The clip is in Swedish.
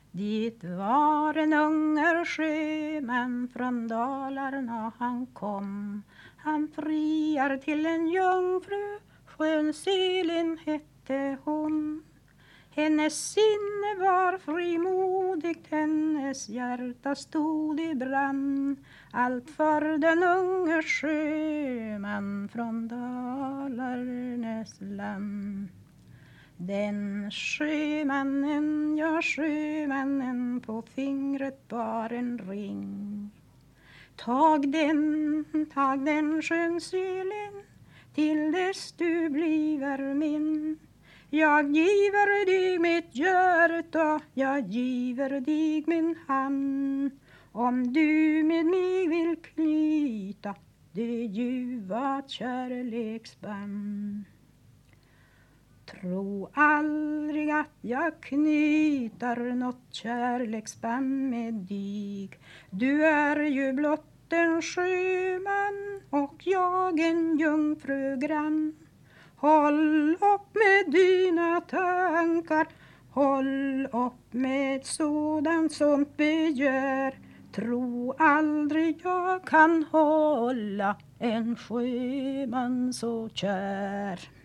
Dit var en unge sjöman från Dalarna han kom. Han friar till en jungfru, skön Selin hette hon. Hennes sinne var frimodigt, hennes hjärta stod i brand. Allt för den unge sjöman från Dalarnes land. Den sjömannen, ja sjömannen, på fingret bar en ring. Tag den skön Selin, till dess du bliver min. Jag giver dig mitt hjärta, jag giver dig min hand. Om du med mig vill knyta det ljuva kärleksband. Tro aldrig att jag knyter något kärleksband med dig. Du är ju blott en sjöman och jag en jungfru grann. Håll upp med dina tankar, håll upp med sånt begär. Tro aldrig jag kan hålla en sjöman så kär.